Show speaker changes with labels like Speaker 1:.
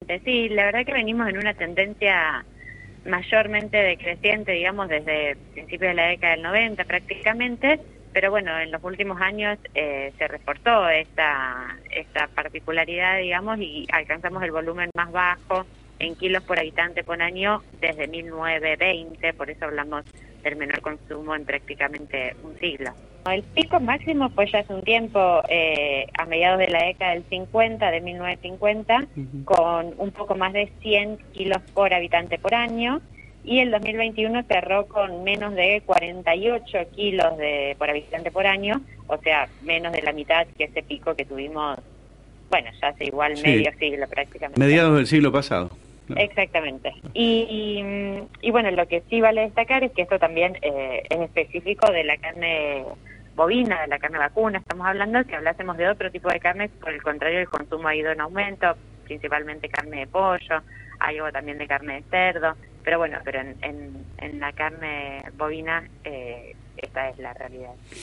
Speaker 1: Exactamente, sí, la verdad que venimos en una tendencia mayormente decreciente, digamos, desde principios de la década del 90 prácticamente, pero bueno, en los últimos años se reforzó esta particularidad, digamos, y alcanzamos el volumen más bajo en kilos por habitante por año desde 1920, por eso hablamos del menor consumo en prácticamente un siglo. El pico máximo fue ya hace un tiempo, a mediados de la década del 50, de 1950, con un poco más de 100 kilos por habitante por año, y el 2021 cerró con menos de 48 kilos por habitante por año, o sea, menos de la mitad que ese pico que tuvimos, bueno, ya hace igual
Speaker 2: Sí,
Speaker 1: medio siglo prácticamente.
Speaker 2: mediados del siglo pasado. Claro.
Speaker 1: Exactamente. Y bueno, lo que sí vale destacar es que esto también es específico de la carne bovina, de la carne vacuna. Estamos hablando, si hablásemos de otro tipo de carnes, por el contrario, el consumo ha ido en aumento, principalmente carne de pollo, hay algo también de carne de cerdo, pero bueno, pero en la carne bovina esta es la realidad.